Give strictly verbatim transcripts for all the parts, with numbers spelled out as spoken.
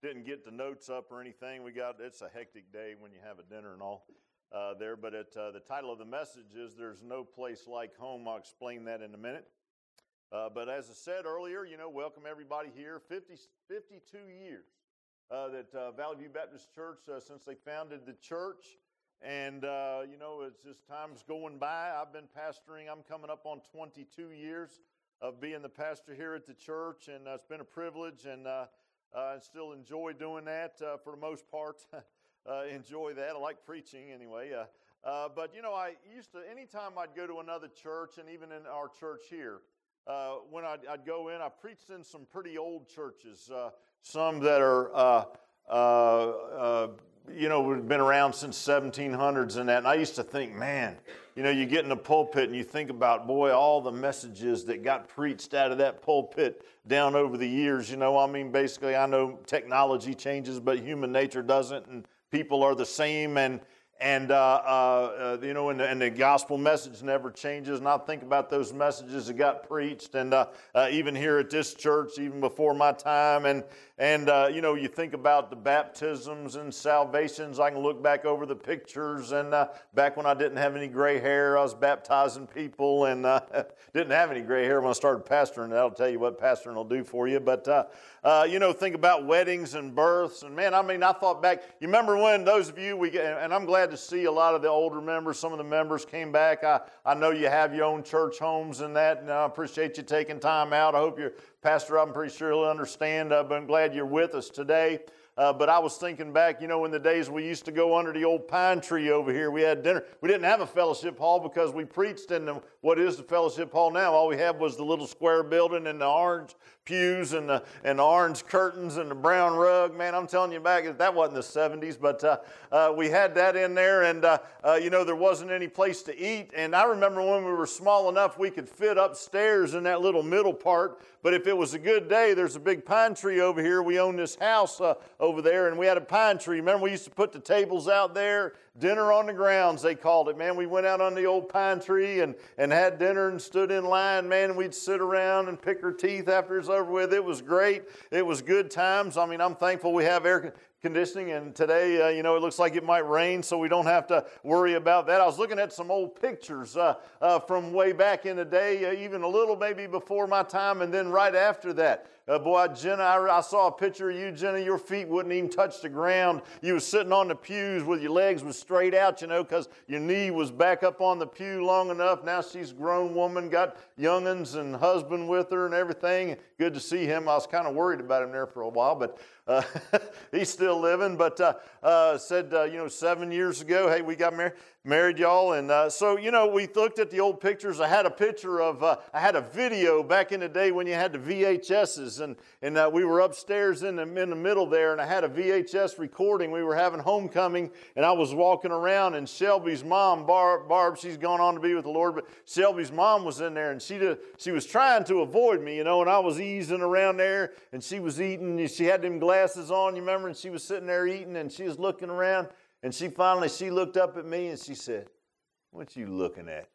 didn't get the notes up or anything. We got, it's a hectic day when you have a dinner and all uh, there. But it, uh, the title of the message is There's No Place Like Home. I'll explain that in a minute. Uh, but as I said earlier, you know, welcome everybody here. fifty, fifty-two years uh, that uh, Valley View Baptist Church, uh, since they founded the church. And, uh, you know, it's just time's going by. I've been pastoring. I'm coming up on twenty-two years of being the pastor here at the church. And uh, it's been a privilege, and uh, uh, I still enjoy doing that uh, for the most part. uh, enjoy that. I like preaching anyway. Uh, uh, but, you know, I used to, anytime I'd go to another church, and even in our church here, Uh, when I'd, I'd go in, I preached in some pretty old churches, uh, some that are, uh, uh, uh, you know, have been around since seventeen hundreds and that. And I used to think, man, you know, you get in the pulpit and you think about, boy, all the messages that got preached out of that pulpit down over the years. You know, I mean, basically, I know technology changes, but human nature doesn't, and people are the same, and And, uh, uh, you know, and, and the gospel message never changes. And I think about those messages that got preached. And uh, uh, even here at this church, even before my time. And, and uh, you know, you think about the baptisms and salvations. I can look back over the pictures. And uh, back when I didn't have any gray hair, I was baptizing people. And uh, didn't have any gray hair when I started pastoring. That'll tell you what pastoring will do for you. But, uh, uh, you know, think about weddings and births. And, man, I mean, I thought back. You remember when those of you, we and I'm glad to see a lot of the older members. Some of the members came back. I, I know you have your own church homes and that, and I appreciate you taking time out. I hope your pastor, I'm pretty sure he'll understand, uh, but I'm glad you're with us today. Uh, but I was thinking back, you know, in the days we used to go under the old pine tree over here. We had dinner. We didn't have a fellowship hall because we preached in the, what is the fellowship hall now. All we had was the little square building and the orange pews and the, and the orange curtains and the brown rug. Man, I'm telling you back, that wasn't the seventies, but uh, uh, we had that in there, and, uh, uh, you know, there wasn't any place to eat. And I remember when we were small enough, we could fit upstairs in that little middle part. But if it was a good day, there's a big pine tree over here. We own this house uh, over there, and we had a pine tree. Remember, we used to put the tables out there, dinner on the grounds, they called it. Man, we went out on the old pine tree and, and had dinner and stood in line. Man, and we'd sit around and pick our teeth after it's over with. It was great. It was good times. I mean, I'm thankful we have air conditioning, and today, uh, you know, it looks like it might rain, so we don't have to worry about that. I was looking at some old pictures uh, uh, from way back in the day, uh, even a little maybe before my time, and then right after that. Uh, boy, Jenna, I, I saw a picture of you, Jenna. Your feet wouldn't even touch the ground. You was sitting on the pews with your legs was straight out, you know, because your knee was back up on the pew long enough. Now she's a grown woman, got young'uns and husband with her and everything. Good to see him. I was kind of worried about him there for a while, but uh, he's still living. But uh, uh, said, uh, you know, seven years ago, hey, we got married. Married y'all, and uh, so, you know, we looked at the old pictures. I had a picture of, uh, I had a video back in the day when you had the V H S's, and, and uh, we were upstairs in the, in the middle there, and I had a V H S recording. We were having homecoming, and I was walking around, and Shelby's mom, Barb, Barb she's gone on to be with the Lord, but Shelby's mom was in there, and she did, she was trying to avoid me, you know, and I was easing around there, and she was eating, and she had them glasses on, you remember, and she was sitting there eating, and she was looking around. And she finally, she looked up at me and she said, "What you looking at?"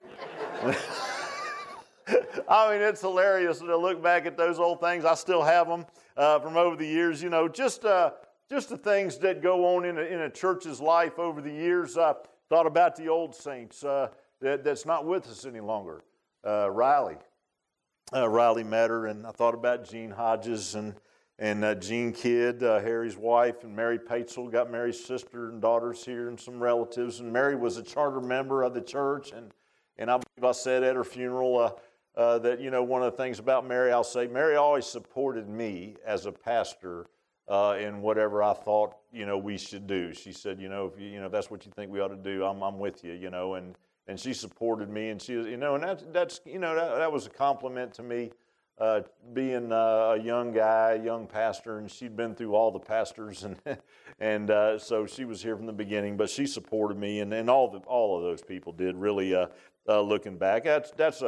I mean, it's hilarious to look back at those old things. I still have them uh, from over the years. You know, just uh, just the things that go on in a, in a church's life over the years. I thought about the old saints uh, that, that's not with us any longer. Uh, Riley, uh, Riley Metter, and I thought about Gene Hodges and And uh, Jean Kidd, uh, Harry's wife, and Mary Patesel, got Mary's sister and daughters here and some relatives. And Mary was a charter member of the church. And, and I believe I said at her funeral uh, uh, that, you know, one of the things about Mary, I'll say, Mary always supported me as a pastor uh, in whatever I thought, you know, we should do. She said, you know, if you, you know, if that's what you think we ought to do, I'm, I'm with you, you know. And, and she supported me. And she, you know, and that's, that's you know, that, that was a compliment to me. Uh, being uh, a young guy, a young pastor, and she'd been through all the pastors, and and uh, so she was here from the beginning. But she supported me, and, and all the all of those people did. Really, uh, uh, looking back, that's that's a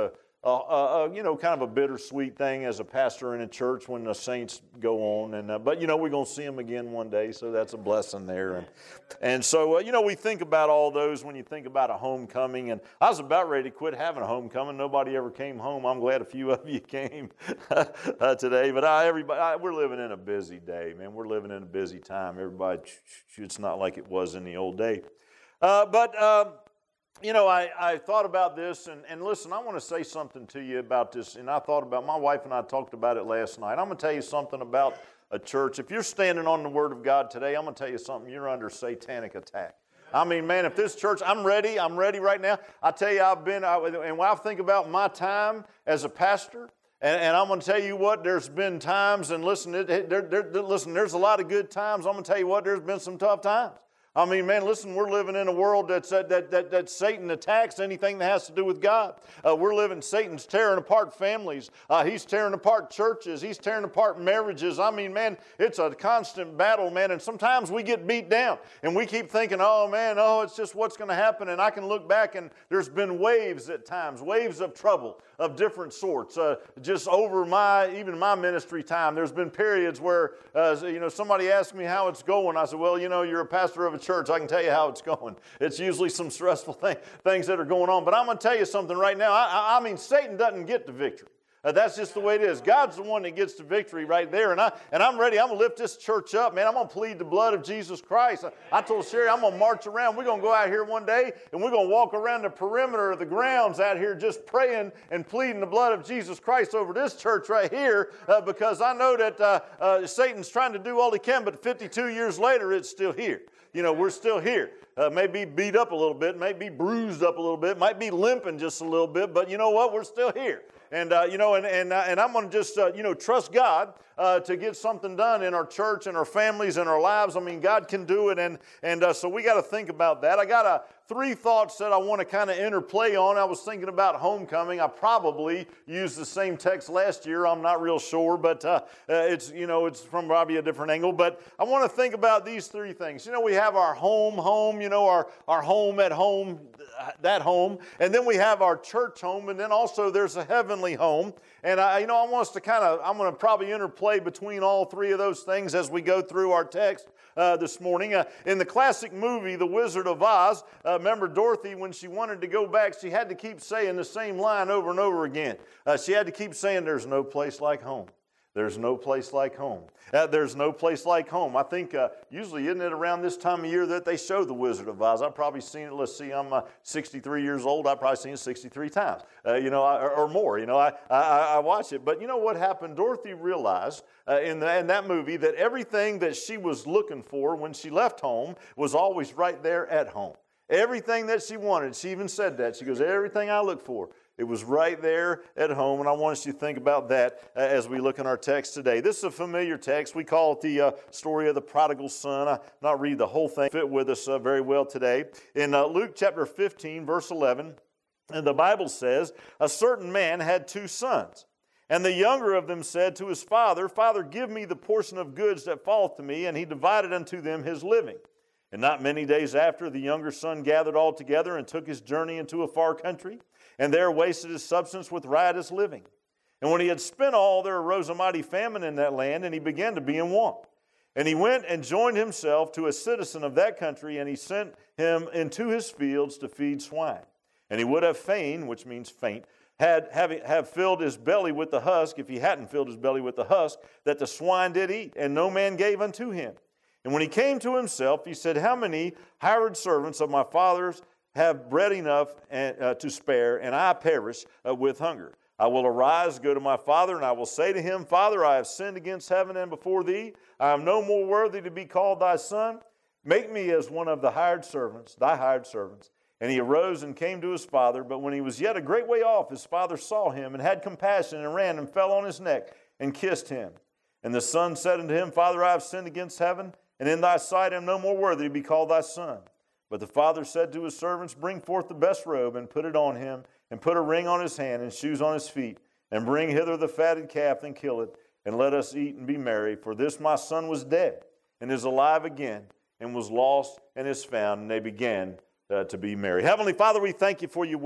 uh, uh, you know, kind of a bittersweet thing as a pastor in a church when the saints go on. And uh, but, you know, we're going to see them again one day, so that's a blessing there. And, and so, uh, you know, we think about all those when you think about a homecoming. And I was about ready to quit having a homecoming. Nobody ever came home. I'm glad a few of you came uh, today. But I, everybody, I, we're living in a busy day, man. We're living in a busy time. Everybody, it's not like it was in the old day. Uh, but... Uh, You know, I, I thought about this, and, and listen, I want to say something to you about this, and I thought about, my wife and I talked about it last night. I'm going to tell you something about a church. If you're standing on the Word of God today, I'm going to tell you something, you're under satanic attack. I mean, man, if this church, I'm ready, I'm ready right now. I tell you, I've been, I, and when I think about my time as a pastor, and, and I'm going to tell you what, there's been times, and listen, it, it, there, there, listen, there's a lot of good times. I'm going to tell you what, there's been some tough times. I mean, man, listen, we're living in a world that's, that, that, that, that Satan attacks anything that has to do with God. Uh, we're living, Satan's tearing apart families. Uh, he's tearing apart churches. He's tearing apart marriages. I mean, man, it's a constant battle, man, and sometimes we get beat down, and we keep thinking, oh, man, oh, it's just what's going to happen, and I can look back, and there's been waves at times, waves of trouble of different sorts. Uh, just over my, even my ministry time, there's been periods where, uh, you know, somebody asked me how it's going. I said, well, you know, you're a pastor of a church. I can tell you how it's going. It's usually some stressful thing, things that are going on. But I'm going to tell you something right now. I, I, I mean, Satan doesn't get the victory. Uh, that's just the way it is. God's the one that gets the victory right there. And, I, and I'm ready. I'm going to lift this church up, man. I'm going to plead the blood of Jesus Christ. I, I told Sherry, I'm going to march around. We're going to go out here one day, and we're going to walk around the perimeter of the grounds out here just praying and pleading the blood of Jesus Christ over this church right here, uh, because I know that uh, uh, Satan's trying to do all he can, but fifty-two years later, it's still here. You know, we're still here. Uh, may be beat up a little bit, may be bruised up a little bit, might be limping just a little bit, but you know what? We're still here. And, uh, you know, and, and, uh, and I'm going to just, uh, you know, trust God uh, to get something done in our church and our families and our lives. I mean, God can do it, and, and uh, so we got to think about that. I got uh, three thoughts that I want to kind of interplay on. I was thinking about homecoming. I probably used the same text last year. I'm not real sure, but uh, uh, it's, you know, it's from probably a different angle. But I want to think about these three things. You know, we have our home, home, you know, our, our home at home, that home, and then we have our church home, and then also there's a heavenly home. And I, you know, I want us to kind of, I'm going to probably interplay between all three of those things as we go through our text uh, this morning. Uh, in the classic movie, The Wizard of Oz, uh, remember Dorothy, when she wanted to go back, she had to keep saying the same line over and over again. Uh, she had to keep saying, there's no place like home. There's no place like home. Uh, there's no place like home. I think uh, usually, isn't it around this time of year that they show The Wizard of Oz? I've probably seen it. Let's see, I'm uh, sixty-three years old. I've probably seen it sixty-three times, uh, you know, or, or more. You know, I, I, I watch it. But you know what happened? Dorothy realized uh, in, the, in that movie that everything that she was looking for when she left home was always right there at home. Everything that she wanted. She even said that. She goes, everything I look for, it was right there at home, and I want us to think about that uh, as we look in our text today. This is a familiar text. We call it the uh, story of the prodigal son. I not read the whole thing, fit with us uh, very well today. In uh, Luke chapter fifteen, verse eleven, and the Bible says, a certain man had two sons, and the younger of them said to his father, Father, give me the portion of goods that falleth to me, and he divided unto them his living. And not many days after, the younger son gathered all together and took his journey into a far country, and there wasted his substance with riotous living. And when he had spent all, there arose a mighty famine in that land, and he began to be in want. And he went and joined himself to a citizen of that country, and he sent him into his fields to feed swine. And he would have fain, which means faint, had having, have filled his belly with the husk, if he hadn't filled his belly with the husk, that the swine did eat, and no man gave unto him. And when he came to himself, he said, how many hired servants of my father's have bread enough and, uh, to spare, and I perish uh, with hunger? I will arise, go to my father, and I will say to him, Father, I have sinned against heaven and before thee. I am no more worthy to be called thy son. Make me as one of the hired servants, thy hired servants. And he arose and came to his father. But when he was yet a great way off, his father saw him and had compassion and ran and fell on his neck and kissed him. And the son said unto him, Father, I have sinned against heaven, and in thy sight am no more worthy to be called thy son. But the father said to his servants, Bring forth the best robe, and put it on him, and put a ring on his hand, and shoes on his feet, and bring hither the fatted calf, and kill it, and let us eat and be merry. For this my son was dead, and is alive again, and was lost, and is found. And they began uh, to be merry. Heavenly Father, we thank you for your word.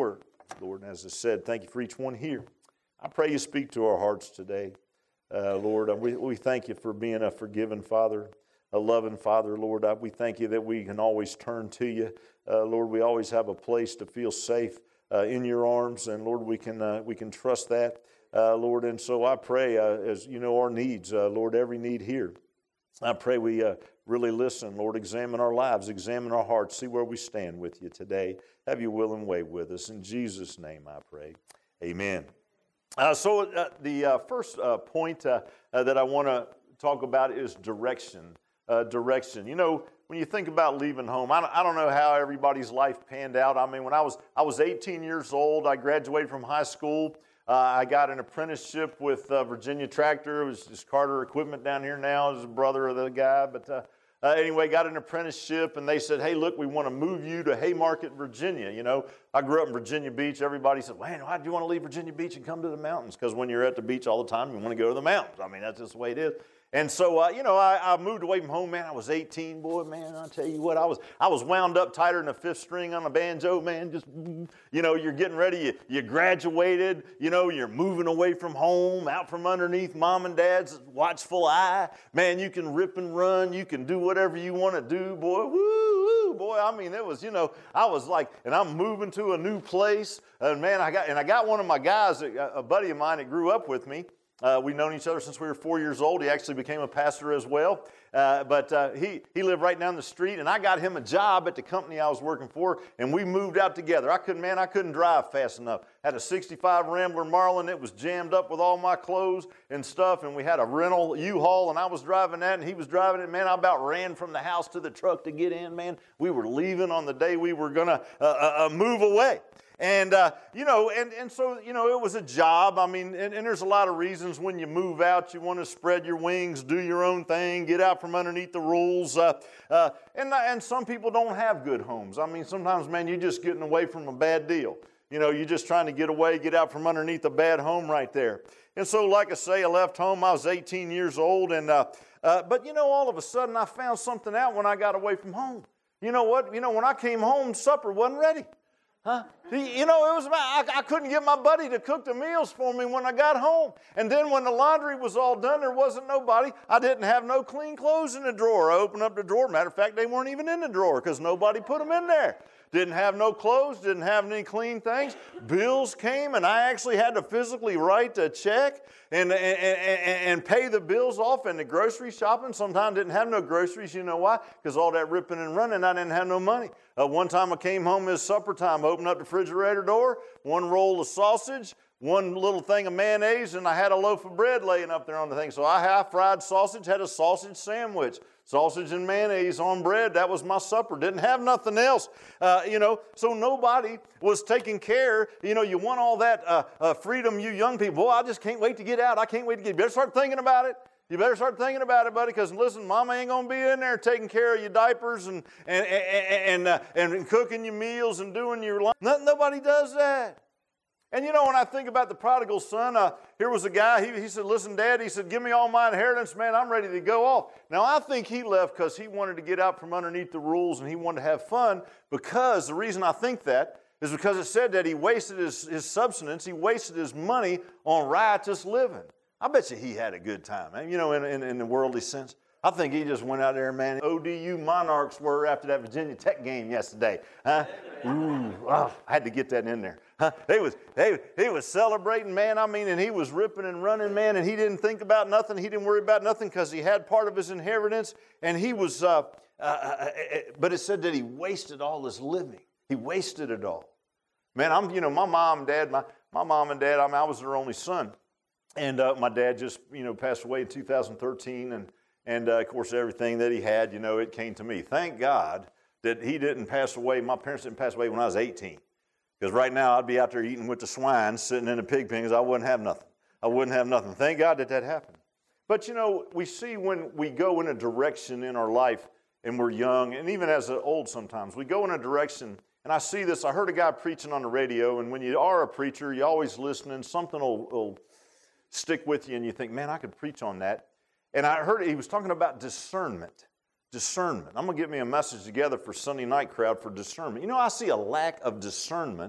Lord, and as I said, thank you for each one here. I pray you speak to our hearts today. Uh, Lord, we, we thank you for being a forgiving Father, a loving Father, Lord. I, we thank you that we can always turn to you. Uh, Lord, we always have a place to feel safe uh, in your arms, and Lord, we can uh, we can trust that, uh, Lord. And so I pray, uh, as you know, our needs, uh, Lord, every need here. I pray we uh, really listen, Lord, examine our lives, examine our hearts, see where we stand with you today. Have your will and way with us. In Jesus' name I pray. Amen. Uh, so uh, the uh, first uh, point uh, uh, that I want to talk about is direction. Uh, direction. You know, when you think about leaving home, I don't, I don't know how everybody's life panned out. I mean, when I was I was eighteen years old, I graduated from high school. Uh, I got an apprenticeship with uh, Virginia Tractor. It was just Carter Equipment down here now. He's a brother of the guy. But uh, uh, anyway, got an apprenticeship, and they said, hey, look, we want to move you to Haymarket, Virginia. You know, I grew up in Virginia Beach. Everybody said, man, why do you want to leave Virginia Beach and come to the mountains? Because when you're at the beach all the time, you want to go to the mountains. I mean, that's just the way it is. And so, uh, you know, I, I moved away from home, man. I was eighteen, boy, man. I'll tell you what, I was I was wound up tighter than a fifth string on a banjo, man. Just, you know, you're getting ready. You, you graduated. You know, you're moving away from home, out from underneath mom and dad's watchful eye. Man, you can rip and run. You can do whatever you want to do, boy. Woo, woo, boy. I mean, it was, you know, I was like, and I'm moving to a new place. And, man, I got, and I got one of my guys, a buddy of mine that grew up with me. Uh, we've known each other since we were four years old. He actually became a pastor as well. Uh, but uh, he, he lived right down the street, and I got him a job at the company I was working for, and we moved out together. I couldn't, man, I couldn't drive fast enough. Had a sixty-five Rambler Marlin. It was jammed up with all my clothes and stuff, and we had a rental U-Haul, and I was driving that, and he was driving it. Man, I about ran from the house to the truck to get in, man. We were leaving on the day we were going to uh, uh, move away. And, uh, you know, and, and so, you know, it was a job. I mean, and, and there's a lot of reasons when you move out, you want to spread your wings, do your own thing, get out from underneath the rules. Uh, uh, and, and some people don't have good homes. I mean, sometimes, man, you're just getting away from a bad deal. You know, you're just trying to get away, get out from underneath a bad home right there. And so, like I say, I left home. I was eighteen years old. And uh, uh, but, you know, all of a sudden I found something out when I got away from home. You know what? You know, when I came home, supper wasn't ready. Huh? You know, it was about, I, I couldn't get my buddy to cook the meals for me when I got home. And then when the laundry was all done, there wasn't nobody. I didn't have no clean clothes in the drawer. I opened up the drawer. Matter of fact, they weren't even in the drawer because nobody put them in there. Didn't have no clothes, didn't have any clean things. Bills came, and I actually had to physically write a check and, and, and, and pay the bills off. And the grocery shopping, sometimes didn't have no groceries. You know why? Because all that ripping and running, I didn't have no money. Uh, one time I came home, it was supper time, opened up the refrigerator door, one roll of sausage, one little thing of mayonnaise, and I had a loaf of bread laying up there on the thing. So I half-fried sausage, had a sausage sandwich. Sausage and mayonnaise on bread, that was my supper. Didn't have nothing else, uh, you know. So nobody was taking care. You know, you want all that uh, uh, freedom, you young people. Boy, I just can't wait to get out. I can't wait to get. You better start thinking about it. You better start thinking about it, buddy, because listen, Mama ain't going to be in there taking care of your diapers and and and and, uh, and cooking your meals and doing your lunch. Nobody does that. And, you know, when I think about the prodigal son, uh, here was a guy, he, he said, listen, Dad, he said, give me all my inheritance, man, I'm ready to go off. Now, I think he left because he wanted to get out from underneath the rules and he wanted to have fun, because the reason I think that is because it said that he wasted his, his substance, he wasted his money on riotous living. I bet you he had a good time, man, you know, in, in, in the worldly sense. I think he just went out there, man. O D U Monarchs were after that Virginia Tech game yesterday. Huh? Ooh, oh, I had to get that in there. Huh? He was, he, he was celebrating, man. I mean, and he was ripping and running, man, and he didn't think about nothing. He didn't worry about nothing because he had part of his inheritance, and he was, uh, uh, uh, but it said that he wasted all his living. He wasted it all. Man, I'm, you know, my mom and dad, my, my mom and dad, I mean, I was their only son. And uh, my dad just, you know, passed away in two thousand thirteen, and And, uh, of course, everything that he had, you know, it came to me. Thank God that he didn't pass away. My parents didn't pass away when I was eighteen. Because right now I'd be out there eating with the swine, sitting in the pig pen, because I wouldn't have nothing. I wouldn't have nothing. Thank God that that happened. But, you know, we see when we go in a direction in our life and we're young, and even as old sometimes, we go in a direction, and I see this. I heard a guy preaching on the radio, and when you are a preacher, you're always listening. Something will, will stick with you, and you think, man, I could preach on that. And I heard he was talking about discernment. Discernment. I'm going to get me a message together for Sunday night crowd for discernment. You know, I see a lack of discernment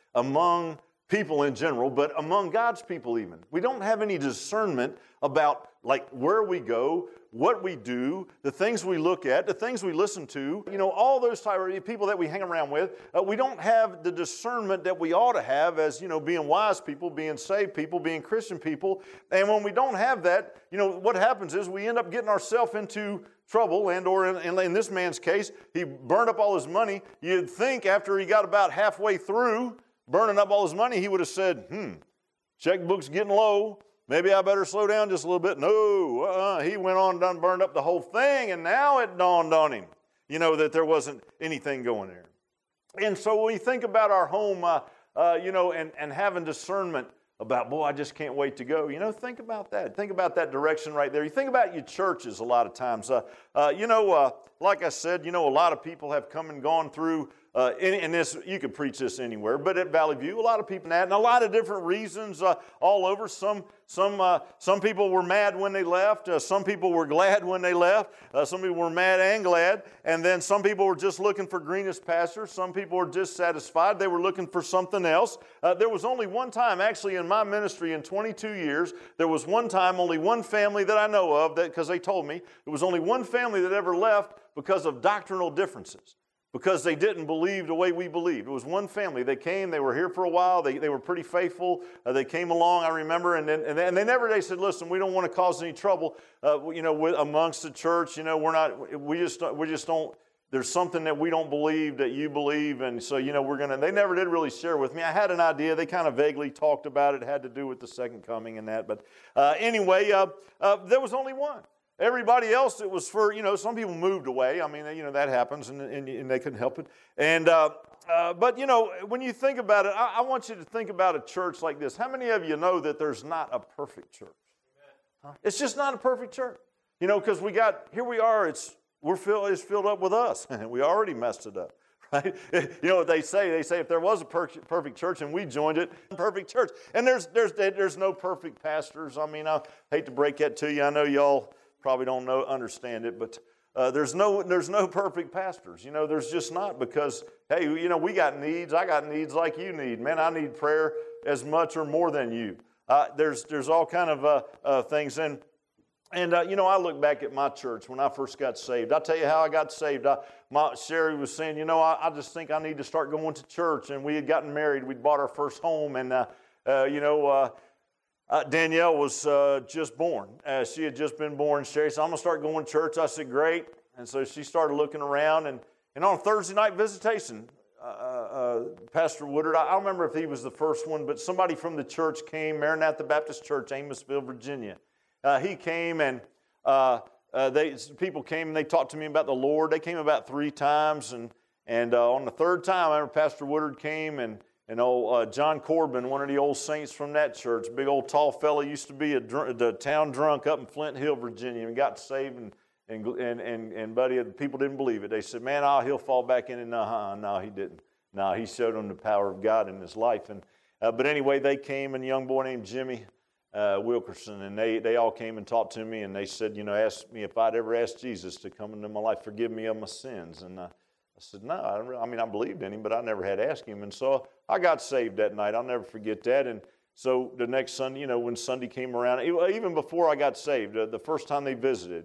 among people in general, but among God's people even. We don't have any discernment about like where we go, what we do, the things we look at, the things we listen to, you know, all those type of people that we hang around with. Uh, we don't have the discernment that we ought to have as, you know, being wise people, being saved people, being Christian people. And when we don't have that, you know, what happens is we end up getting ourselves into trouble, and or in, in this man's case, he burned up all his money. You'd think after he got about halfway through burning up all his money, he would have said, hmm, checkbook's getting low. Maybe I better slow down just a little bit. No, uh, he went on and done burned up the whole thing, and now it dawned on him, you know, that there wasn't anything going there. And so when we think about our home, uh, uh, you know, and, and having discernment about, boy, I just can't wait to go, you know, think about that. Think about that direction right there. You think about your churches a lot of times. Uh, uh, you know, uh, like I said, you know, a lot of people have come and gone through Uh, and, and this, you could preach this anywhere, but at Valley View, a lot of people that, and a lot of different reasons uh, all over. Some, some, uh, some people were mad when they left. Uh, some people were glad when they left. Uh, some people were mad and glad. And then some people were just looking for greenest pastures. Some people were dissatisfied. They were looking for something else. Uh, there was only one time, actually, in my ministry in twenty-two years, there was one time, only one family that I know of, that because they told me, there was only one family that ever left because of doctrinal differences. Because they didn't believe the way we believed. It was one family. They came, they were here for a while, they, they were pretty faithful. Uh, they came along, I remember, and then and they, and they never, they said, listen, we don't want to cause any trouble, uh, you know, with, amongst the church. You know, we're not, we just, we just don't, there's something that we don't believe that you believe, and so, you know, we're going to, they never did really share with me. I had an idea. They kind of vaguely talked about it. It had to do with the second coming and that. But uh, anyway, uh, uh, there was only one. Everybody else, it was for, you know, some people moved away. I mean, you know, that happens, and, and, and they couldn't help it. And, uh, uh, but, you know, when you think about it, I, I want you to think about a church like this. How many of you know that there's not a perfect church? Huh? It's just not a perfect church. You know, because we got, here we are, it's, we're filled, it's filled up with us. We already messed it up. Right? You know what they say? They say if there was a per- perfect church and we joined it, perfect church. And there's, there's, there's no perfect pastors. I mean, I hate to break that to you. I know y'all probably don't know, understand it, but uh, there's no there's no perfect pastors. You know, there's just not, because, hey, you know, we got needs. I got needs like you need. Man, I need prayer as much or more than you. Uh, there's there's all kind of uh, uh, things. And, and uh, you know, I look back at my church when I first got saved. I'll tell you how I got saved. I, my, Sherry was saying, you know, I, I just think I need to start going to church. And we had gotten married. We'd bought our first home. And, uh, uh, you know, uh, Uh, Danielle was uh, just born. Uh, she had just been born. Sherry said, I'm going to start going to church. I said, great. And so she started looking around. And, and on Thursday night visitation, uh, uh, Pastor Woodard, I, I don't remember if he was the first one, but somebody from the church came, Maranatha Baptist Church, Amosville, Virginia. Uh, he came, and uh, uh, they people came and they talked to me about the Lord. They came about three times. And, and uh, on the third time, I remember Pastor Woodard came, and And old uh, John Corbin, one of the old saints from that church, big old tall fella, used to be a dr- the town drunk up in Flint Hill, Virginia, and got saved. And and and and, and buddy, people didn't believe it. They said, "Man, oh, he'll fall back in." And uh-huh, no, he didn't. No, he showed them the power of God in his life. And uh, but anyway, they came, and a young boy named Jimmy uh, Wilkerson, and they they all came and talked to me, and they said, you know, asked me if I'd ever asked Jesus to come into my life, forgive me of my sins, and. Uh, I said, no, I, don't really, I mean, I believed in him, but I never had asked him. And so I got saved that night. I'll never forget that. And so the next Sunday, you know, when Sunday came around, even before I got saved, uh, the first time they visited,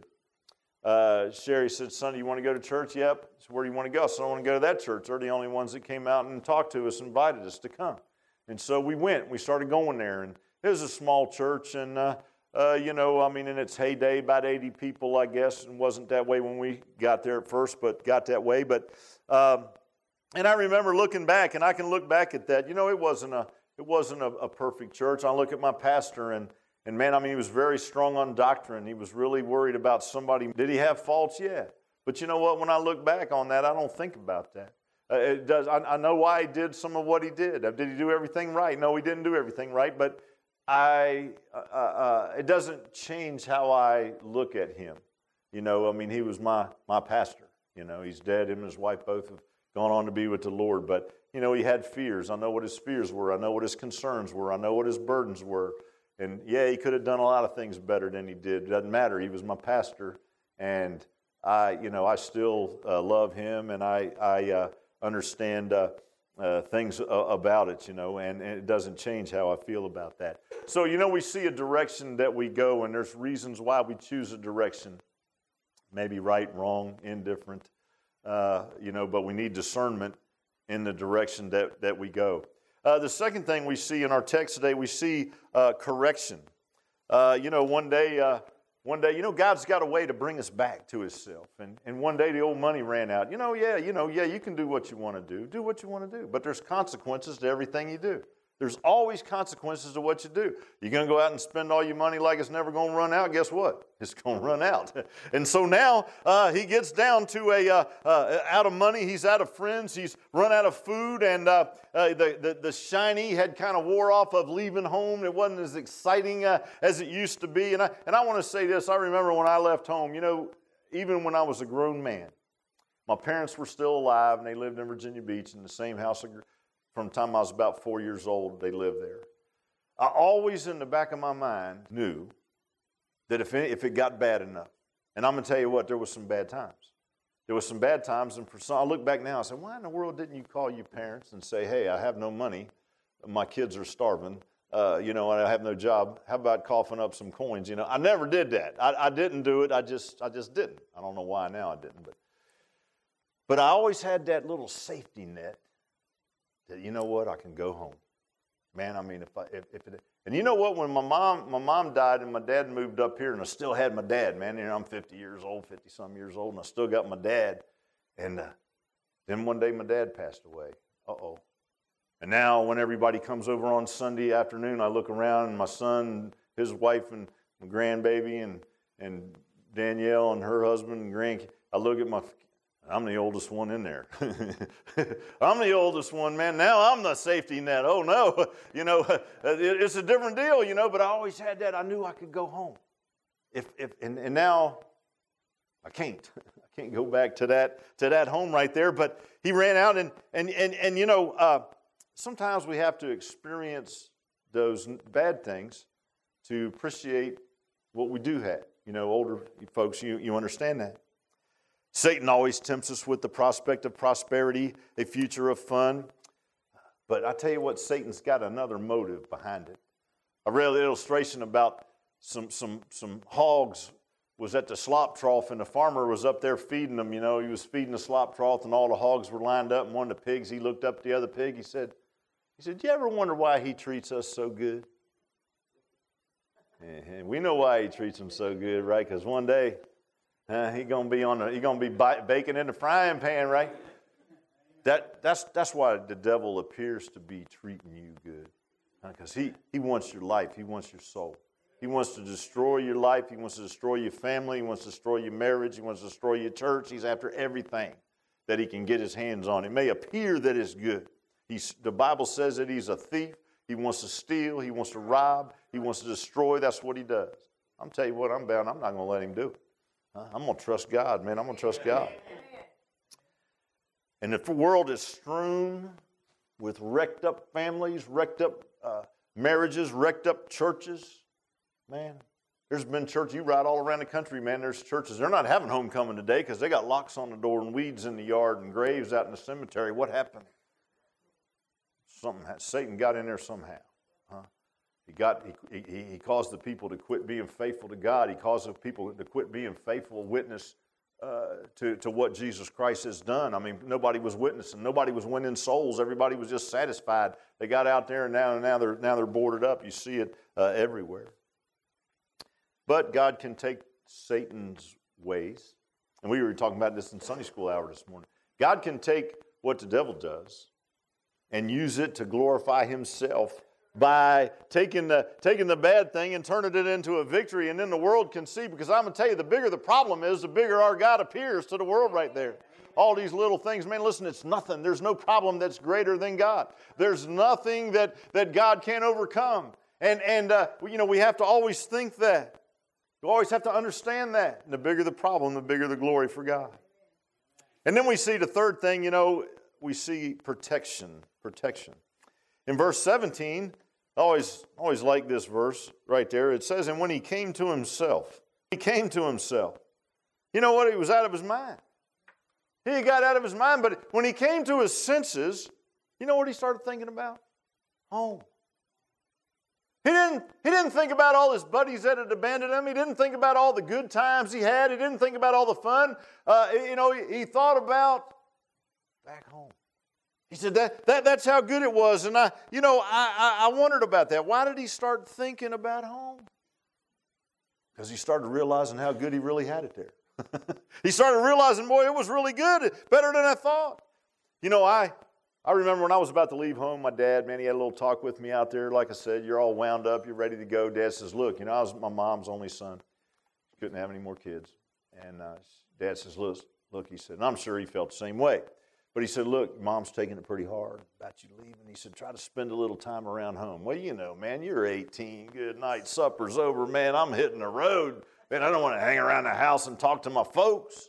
uh, Sherry said, son, you want to go to church? Yep. So where do you want to go? So I want to go to that church. They're the only ones that came out and talked to us, invited us to come. And so we went. We started going there. And it was a small church, and uh, Uh, you know, I mean, in its heyday, about eighty people, I guess. It wasn't that way when we got there at first, but got that way. But, um, and I remember looking back, and I can look back at that. You know, it wasn't a it wasn't a, a perfect church. I look at my pastor, and and man, I mean, he was very strong on doctrine. He was really worried about somebody. Did he have faults? Yeah. But you know what? When I look back on that, I don't think about that. Uh, it does. I, I know why he did some of what he did. Did he do everything right? No, he didn't do everything right, but. I, uh, uh, it doesn't change how I look at him. You know, I mean, he was my, my pastor. You know, he's dead. Him and his wife both have gone on to be with the Lord. But, you know, he had fears. I know what his fears were. I know what his concerns were. I know what his burdens were. And, yeah, he could have done a lot of things better than he did. It doesn't matter. He was my pastor. And, I, you know, I still uh, love him. And I, I uh, understand, uh, uh, things uh, about it, you know, and, and it doesn't change how I feel about that. So, you know, we see a direction that we go, and there's reasons why we choose a direction. Maybe right, wrong, indifferent, uh, you know, but we need discernment in the direction that, that we go. Uh, the second thing we see in our text today, we see uh, correction. Uh, you know, one day, uh, one day, you know, God's got a way to bring us back to Himself. And, and one day the old money ran out. You know, yeah, you know, yeah, you can do what you want to do. Do what you want to do. But there's consequences to everything you do. There's always consequences to what you do. You're going to go out and spend all your money like it's never going to run out. Guess what? It's going to run out. And so now uh, he gets down to a uh, uh, out of money. He's out of friends. He's run out of food. And uh, uh, the, the, the shiny had kind of wore off of leaving home. It wasn't as exciting uh, as it used to be. And I, and I want to say this. I remember when I left home, you know, even when I was a grown man, my parents were still alive, and they lived in Virginia Beach in the same house. From the time I was about four years old, they lived there. I always, in the back of my mind, knew that if it, if it got bad enough, and I'm going to tell you what, there was some bad times. There was some bad times, and for some, I look back now and say, why in the world didn't you call your parents and say, hey, I have no money, my kids are starving, uh, you know, and I have no job. How about coughing up some coins? You know, I never did that. I, I didn't do it. I just, I just didn't. I don't know why now I didn't, but, but I always had that little safety net. That, you know what, I can go home. Man, I mean, if I, if, if it, and you know what, when my mom, my mom died and my dad moved up here, and I still had my dad, man, you know, I'm fifty years old, fifty-some years old, and I still got my dad, and uh, then one day my dad passed away. Uh-oh. And now when everybody comes over on Sunday afternoon, I look around, and my son, his wife, and my grandbaby, and, and Danielle, and her husband, and grandkids, I look at my I'm the oldest one in there. I'm the oldest one, man. Now I'm the safety net. Oh, no. You know, it's a different deal, you know, but I always had that. I knew I could go home. If, if, and, and now I can't. I can't go back to that, to that home right there. But he ran out, and, and, and, and you know, uh, sometimes we have to experience those bad things to appreciate what we do have. You know, older folks, you, you understand that. Satan always tempts us with the prospect of prosperity, a future of fun. But I tell you what, Satan's got another motive behind it. I read an illustration about some, some, some hogs was at the slop trough, and the farmer was up there feeding them. You know, he was feeding the slop trough, and all the hogs were lined up, and one of the pigs, he looked up at the other pig. He said, he said, do you ever wonder why he treats us so good? And we know why he treats them so good, right? Because one day, Uh, he gonna be on. The, he gonna be baking in the frying pan, right? That that's that's why the devil appears to be treating you good, because he he wants your life. He wants your soul. He wants to destroy your life. He wants to destroy your family. He wants to destroy your marriage. He wants to destroy your church. He's after everything that he can get his hands on. It may appear that it's good. He's the Bible says that he's a thief. He wants to steal. He wants to rob. He wants to destroy. That's what he does. I'm telling you what. I'm bound. I'm not gonna let him do it. I'm going to trust God, man. I'm going to trust God. And if the world is strewn with wrecked up families, wrecked up uh, marriages, wrecked up churches, man, there's been churches, you ride all around the country, man, there's churches. They're not having homecoming today because they got locks on the door and weeds in the yard and graves out in the cemetery. What happened? Something, Satan got in there somehow. Huh? He got he, he, he caused the people to quit being faithful to God. He caused the people to quit being faithful witness uh, to, to what Jesus Christ has done. I mean, nobody was witnessing. Nobody was winning souls. Everybody was just satisfied. They got out there, and now, now, they're, now they're boarded up. You see it uh, everywhere. But God can take Satan's ways, and we were talking about this in Sunday school hour this morning. God can take what the devil does and use it to glorify himself by taking the, taking the bad thing and turning it into a victory, and then the world can see, because I'm going to tell you, the bigger the problem is, the bigger our God appears to the world right there. All these little things, man, listen, it's nothing. There's no problem that's greater than God. There's nothing that, that God can't overcome. And, and uh, you know, we have to always think that. You always have to understand that. And the bigger the problem, the bigger the glory for God. And then we see the third thing, you know, we see protection. Protection. In verse seventeen, I always, always like this verse right there. It says, and when he came to himself, he came to himself. You know what? He was out of his mind. He got out of his mind, but when he came to his senses, You know what he started thinking about? Home. He didn't, he didn't think about all his buddies that had abandoned him. He didn't think about all the good times he had. He didn't think about all the fun. Uh, you know, he, he thought about back home. He said that, that that's how good it was. And I, you know, I, I, I wondered about that. Why did he start thinking about home? Because he started realizing how good he really had it there. He started realizing, boy, it was really good, better than I thought. You know, I I remember when I was about to leave home, my dad, man, he had a little talk with me out there. Like I said, you're all wound up, you're ready to go. Dad says, look, you know, I was my mom's only son. Couldn't have any more kids. And uh, Dad says, look, look, he said, and I'm sure he felt the same way. But he said, look, Mom's taking it pretty hard about you leaving. He said, try to spend a little time around home. Well, you know, man, you're eighteen. Good night. Supper's over, man. I'm hitting the road. Man, I don't want to hang around the house and talk to my folks.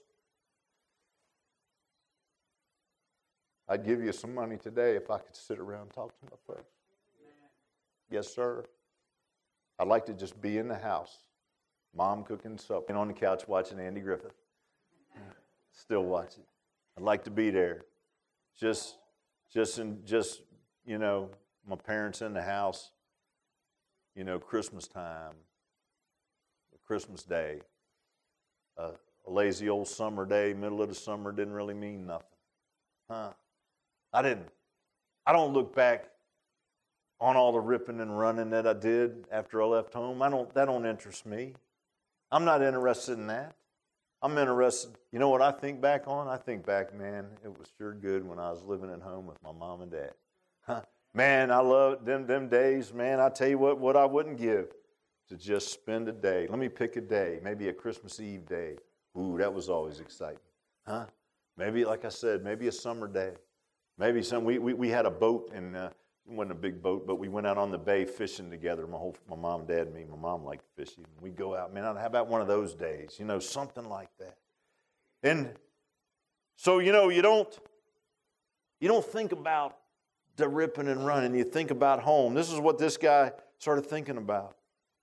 I'd give you some money today if I could sit around and talk to my folks. Yes, sir. I'd like to just be in the house. Mom cooking supper. And on the couch watching Andy Griffith. Still watching. I'd like to be there. Just, just, in, just, you know, my parents in the house. You know, Christmas time, Christmas day, uh, a lazy old summer day, middle of the summer didn't really mean nothing, huh? I didn't. I don't look back on all the ripping and running that I did after I left home. I don't. That don't interest me. I'm not interested in that. I'm interested, you know what I think back on? I think back, man, it was sure good when I was living at home with my mom and dad. Huh? Man, I love them them days, man. I tell you what, what I wouldn't give to just spend a day. Let me pick a day, maybe a Christmas Eve day. Ooh, that was always exciting. Huh? Maybe, like I said, maybe a summer day. Maybe some, we, we, we had a boat, and uh, it wasn't a big boat, but we went out on the bay fishing together. My whole, my mom, dad, and me. My mom liked fishing. We'd go out, man, how about one of those days? You know, something like that. And so, you know, you don't, you don't think about the ripping and running. You think about home. This is what this guy started thinking about.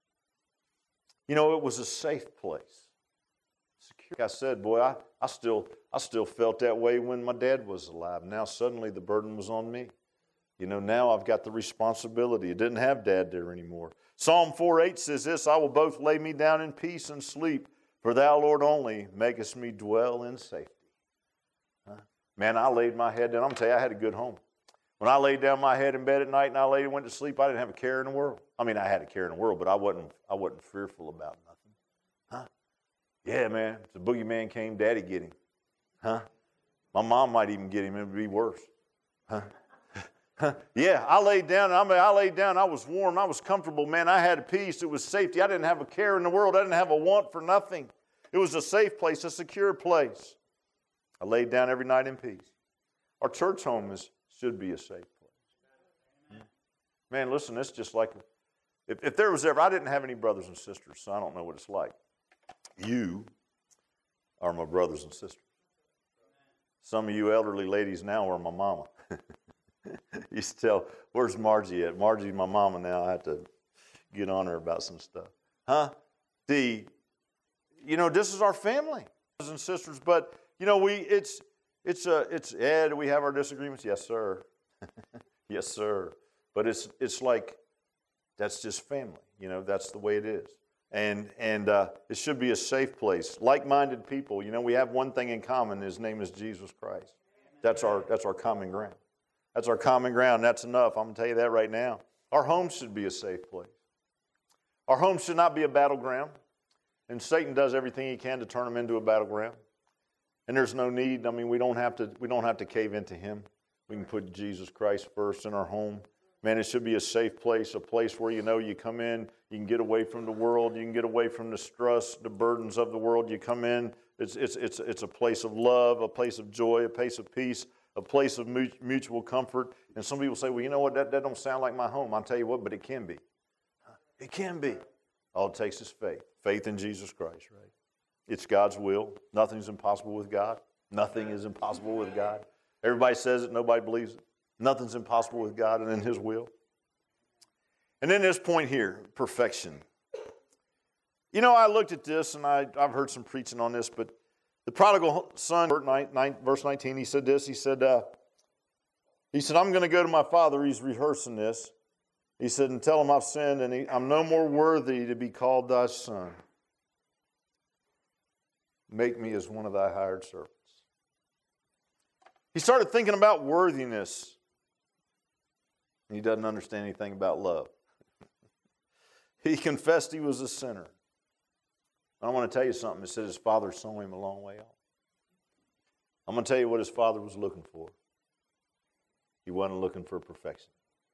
You know, it was a safe place. Secure. Like I said, boy, I, I still I still felt that way when my dad was alive. Now suddenly the burden was on me. You know, now I've got the responsibility. I didn't have Dad there anymore. Psalm four eight says this, I will both lay me down in peace and sleep, for thou, Lord, only makest me dwell in safety. Huh? Man, I laid my head down. I'm going to tell you, I had a good home. When I laid down my head in bed at night and I laid and went to sleep, I didn't have a care in the world. I mean, I had a care in the world, but I wasn't I wasn't fearful about nothing. Huh? Yeah, man, if the boogeyman came, Daddy get him. Huh? My mom might even get him. It would be worse. Huh? Yeah, I laid down. I mean, I laid down. I was warm. I was comfortable. Man, I had peace. It was safety. I didn't have a care in the world. I didn't have a want for nothing. It was a safe place, a secure place. I laid down every night in peace. Our church home is should be a safe place. Man, listen, it's just like, if, if there was ever, I didn't have any brothers and sisters, so I don't know what it's like. You are my brothers and sisters. Some of you elderly ladies now are my mama. Used to tell, where's Margie at? Margie's my mama now. I have to get on her about some stuff. Huh? The, you know, this is our family, brothers and sisters. But, you know, we, it's, it's, uh, it's, yeah, do we have our disagreements? Yes, sir. Yes, sir. But it's, it's like, that's just family. You know, that's the way it is. And, and uh, it should be a safe place. Like-minded people, you know, we have one thing in common. His name is Jesus Christ. That's our, that's our common ground. That's our common ground. That's enough. I'm going to tell you that right now. Our home should be a safe place. Our home should not be a battleground. And Satan does everything he can to turn them into a battleground. And there's no need. I mean, we don't have to, we don't have to cave into him. We can put Jesus Christ first in our home. Man, it should be a safe place, a place where you know you come in, you can get away from the world, you can get away from the stress, the burdens of the world. You come in, it's, it's, it's, it's a place of love, a place of joy, a place of peace, a place of mutual comfort. And some people say, well, you know what, that, that don't sound like my home. I'll tell you what, but it can be. It can be. All it takes is faith. Faith in Jesus Christ, right? It's God's will. Nothing's impossible with God. Nothing is impossible with God. Everybody says it, nobody believes it. Nothing's impossible with God and in his will. And then this point here, perfection. You know, I looked at this, and I, I've heard some preaching on this, but the prodigal son, verse nineteen, he said this. He said, uh, He said, I'm going to go to my father. He's rehearsing this. He said, and tell him I've sinned, and he, I'm no more worthy to be called thy son. Make me as one of thy hired servants. He started thinking about worthiness. He doesn't understand anything about love. He confessed he was a sinner. I want to tell you something. It said his father saw him a long way off. I'm going to tell you what his father was looking for. He wasn't looking for perfection.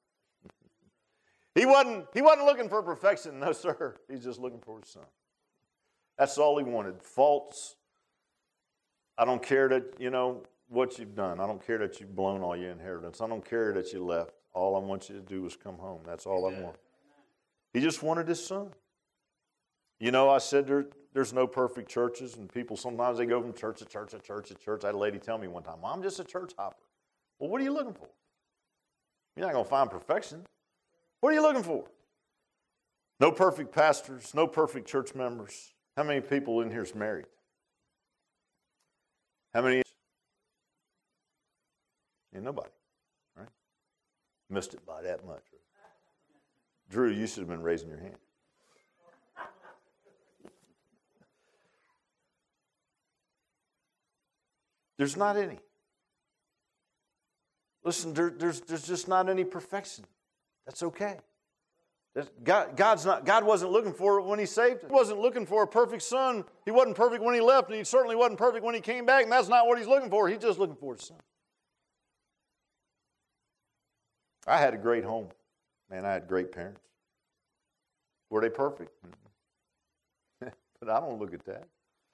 he wasn't, he wasn't looking for perfection. No, sir. He's just looking for his son. That's all he wanted. Faults. I don't care that, you know, what you've done. I don't care that you've blown all your inheritance. I don't care that you left. All I want you to do is come home. That's all I want. He just wanted his son. You know, I said there, there's no perfect churches, and people sometimes they go from church to church to church to church. I had a lady tell me one time, "Well, I'm just a church hopper." Well, what are you looking for? You're not going to find perfection. What are you looking for? No perfect pastors, no perfect church members. How many people in here is married? How many? Yeah, nobody, right? Missed it by that much. Drew, you should have been raising your hand. There's not any. Listen, there, there's, there's just not any perfection. That's okay. That's, God, God's not, God wasn't looking for it when he saved us. He wasn't looking for a perfect son. He wasn't perfect when he left, and he certainly wasn't perfect when he came back, and that's not what he's looking for. He's just looking for his son. I had a great home. Man, I had great parents. Were they perfect? But I don't look at that.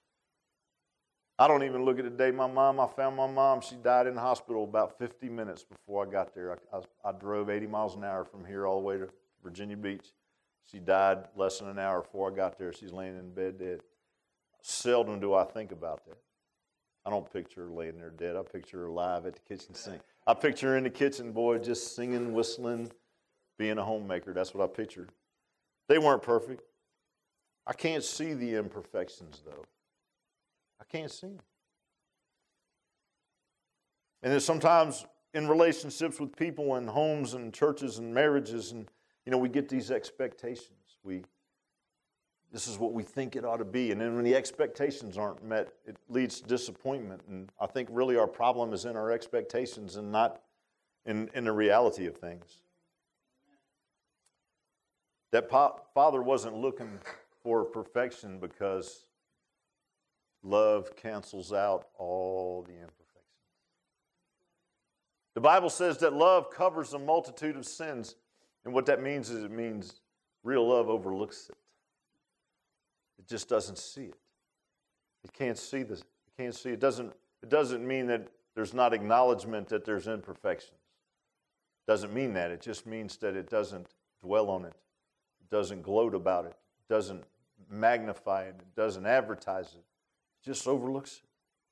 I don't even look at the day my mom, I found my mom, she died in the hospital about fifty minutes before I got there. I, I, I drove eighty miles an hour from here all the way to Virginia Beach. She died less than an hour before I got there. She's laying in bed dead. Seldom do I think about that. I don't picture her laying there dead. I picture her alive at the kitchen sink. I picture her in the kitchen, boy, just singing, whistling, being a homemaker. That's what I pictured. They weren't perfect. I can't see the imperfections, though. I can't see them. And then sometimes in relationships with people and homes and churches and marriages, and you know, we get these expectations. We, this is what we think it ought to be. And then when the expectations aren't met, it leads to disappointment. And I think really our problem is in our expectations and not in, in the reality of things. That pa- father wasn't looking for perfection because love cancels out all the imperfections. The Bible says that love covers a multitude of sins. And what that means is it means real love overlooks it. It just doesn't see it. It can't see this. It can't see it. Doesn't, it doesn't mean that there's not acknowledgement that there's imperfections. It doesn't mean that. It just means that it doesn't dwell on it. It doesn't gloat about it. It doesn't magnify it. It doesn't advertise it. It just overlooks it.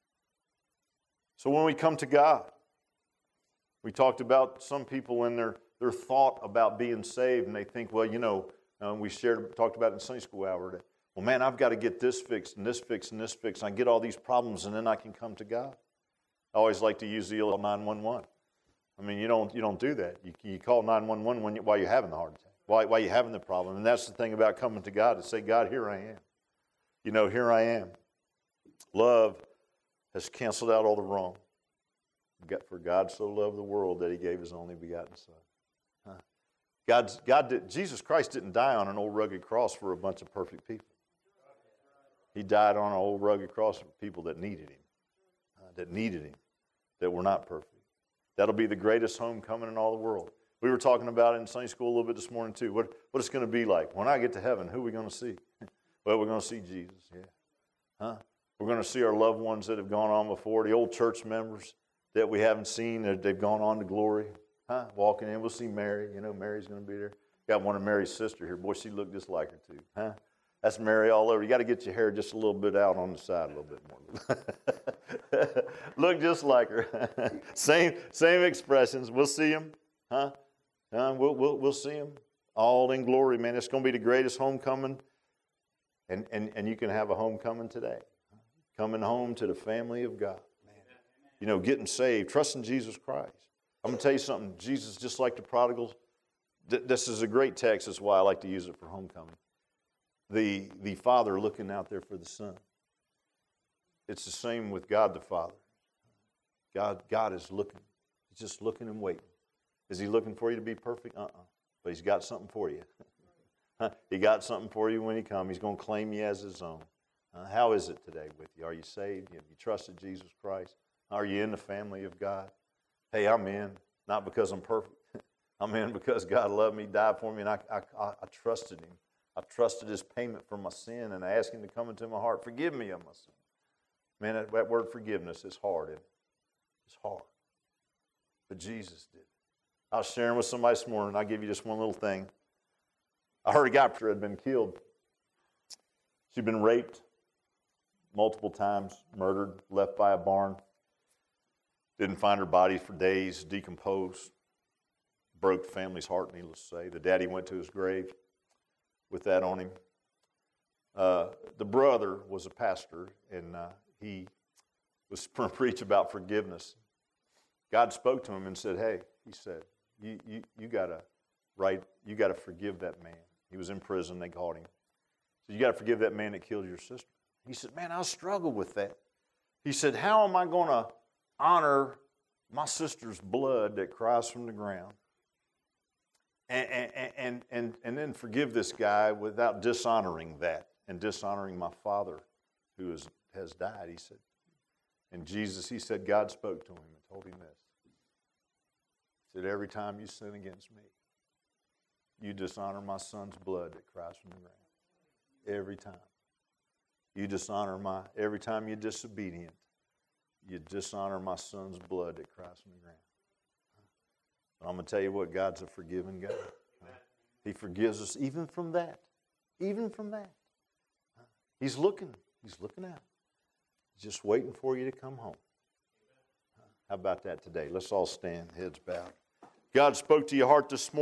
So when we come to God, we talked about some people in their, their thought about being saved, and they think, well, you know, um, we shared, talked about it in Sunday school hour, that, well, man, I've got to get this fixed and this fixed and this fixed. And I get all these problems, and then I can come to God. I always like to use the nine one one. I mean, you don't you don't do that. You, you call nine one one when you, while you're having the heart attack, while, while you're having the problem. And that's the thing about coming to God, to say, God, here I am. You know, here I am. Love has canceled out all the wrong. For God so loved the world that he gave his only begotten son. Huh? God's, God did, Jesus Christ didn't die on an old rugged cross for a bunch of perfect people. He died on an old rugged cross for people that needed him, uh, that needed him, that were not perfect. That'll be the greatest homecoming in all the world. We were talking about it in Sunday school a little bit this morning too. What, what it's going to be like. When I get to heaven, who are we going to see? Well, we're going to see Jesus, yeah. Huh? We're going to see our loved ones that have gone on before, the old church members that we haven't seen, they've gone on to glory. Huh? Walking in, we'll see Mary. You know, Mary's going to be there. Got one of Mary's sister here. Boy, she looked just like her too. Huh? That's Mary all over. You got to get your hair just a little bit out on the side a little bit more. Look just like her. same same expressions. We'll see them. Huh? Uh, we'll, we'll, we'll see them all in glory, man. It's going to be the greatest homecoming. And, and, and you can have a homecoming today. Coming home to the family of God. You know, getting saved, trusting Jesus Christ. I'm going to tell you something. Jesus, just like the prodigal, th- this is a great text. That's why I like to use it for homecoming. The, the Father looking out there for the Son. It's the same with God the Father. God, God is looking. He's just looking and waiting. Is He looking for you to be perfect? Uh-uh. But He's got something for you. He got something for you when He comes. He's going to claim you as His own. Uh, how is it today with you? Are you saved? Have you trusted Jesus Christ? Are you in the family of God? Hey, I'm in, not because I'm perfect. I'm in because God loved me, died for me, and I, I, I, I trusted Him. I trusted His payment for my sin, and I asked Him to come into my heart. Forgive me of my sin. Man, that, that word forgiveness is hard. Isn't it? It's hard. But Jesus did. I was sharing with somebody this morning. I'll give you just one little thing. I heard a guy had been killed. She'd been raped multiple times, murdered, left by a barn. Didn't find her body for days, decomposed. Broke the family's heart, needless to say. The daddy went to his grave with that on him. Uh, the brother was a pastor, and uh, he was going to preach about forgiveness. God spoke to him and said, hey, he said, you you you gotta right, you gotta forgive that man. He was in prison, they caught him. So you gotta forgive that man that killed your sister. He said, man, I struggle with that. He said, how am I gonna honor my sister's blood that cries from the ground and and and and, and then forgive this guy without dishonoring that and dishonoring my father who is, has died? He said, and Jesus, he said, God spoke to him and told him this. He said, every time you sin against me, you dishonor my son's blood that cries from the ground. Every time. You dishonor my, every time you're disobedient, you dishonor my son's blood that cries from the ground. But I'm going to tell you what, God's a forgiving God. He forgives us even from that. Even from that. He's looking. He's looking out. He's just waiting for you to come home. How about that today? Let's all stand, heads bowed. God spoke to your heart this morning.